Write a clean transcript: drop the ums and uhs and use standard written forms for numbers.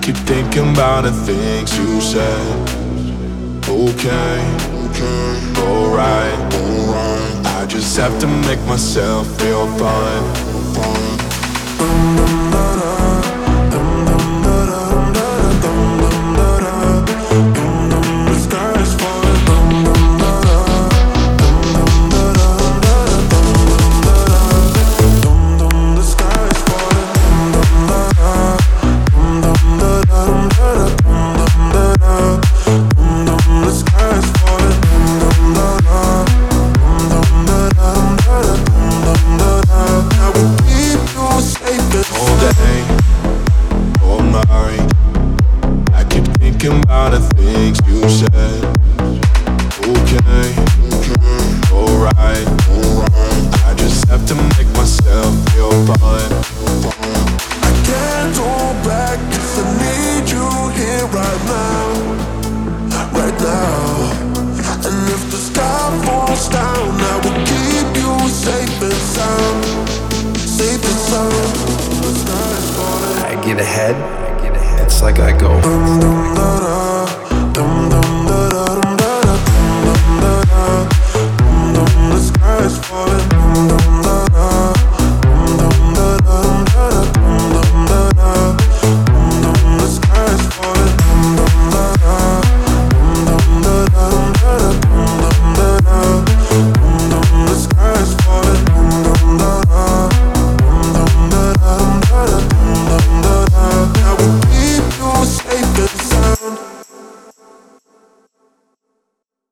keep thinking about the things you said. Okay, alright. I just have to make myself feel fine. About the things you said. Okay, alright. I just have to make myself feel fine. I can't hold back 'cause I need you here right now, right now. And if the sky falls down, I will keep you safe and sound, safe and sound. The sky is falling. I get ahead. It's like I go. Dum,